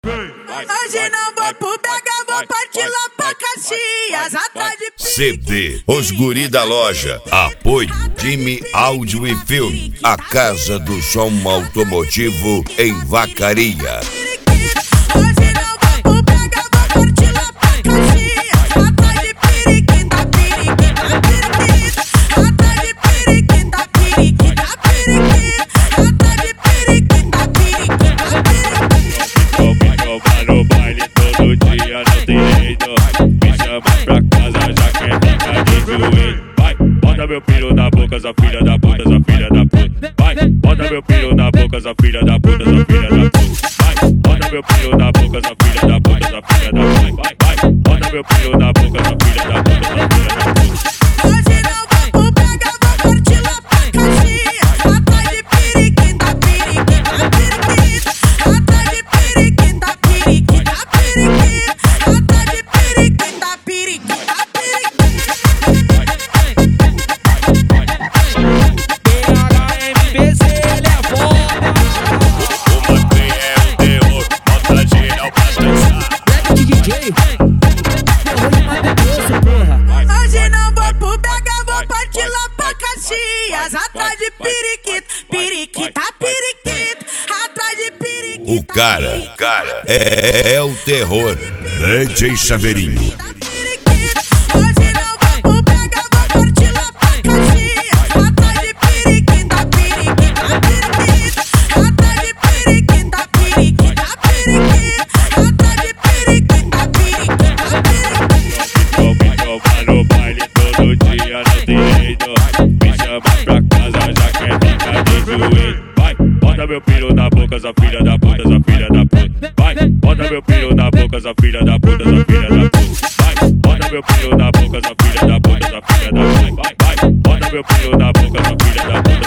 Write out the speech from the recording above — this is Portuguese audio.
Hoje não vou pro BH, vou partir lá pra Caxias, atrás de CD Os Guri da Loja. Apoio Time Áudio e Filme, a casa do som automotivo em Vacaria. Hoje não vou pro BH, vou partir lá pra Caxias, atrás de periquita, periquita, periquita, atrás de periquita, periquita, periquita, atrás de periquita, periquita, periquita. No baile todo dia, não tem jeito. Me chama pra casa, já quer ficar de joelho. Vai, bota meu filho na boca, essa filha da puta, essa filha da puta. Vai, bota meu filho na boca, essa filha da puta, essa filha da puta. Vai, bota meu filho na boca, essa filha da puta, essa filha da puta. Vai, bota meu filho na boca, essa filha da puta, essa filha da puta. Hoje não vou pro BH, vou partir lá pra Caxias, atrás de periquita, periquita, periquita, atrás de periquita, periquita, periquita, atrás de periquita, periquita, periquita. PHMPC, ele é foda. O Matei é o terror, bota geral pra dançar. Rap de DJ. Hoje não vou pro BH, vou partir lá pra Caxias, atrás de periquita, periquita, periquita, atrás de periquita. O cara é o terror. DJ Chaveirinho. Hoje não vou pro BH, vou partir lá pra Caxias, atrás de periquita, periquita, periquita, atrás de periquita, periquita, periquita, atrás de periquita, periquita, periquita. No baile todo dia, não tem jeito. Me chama pra casa, já quer ficar de joelho. Vai, bota meu filho na boca, essa filha da puta, essa filha da puta. Vai, bota meu filho na boca, essa filha da puta, essa filha da puta. Vai, bota meu filho na boca, essa filha da puta, essa filha da puta. Vai, bota meu filho na boca, essa filha da puta.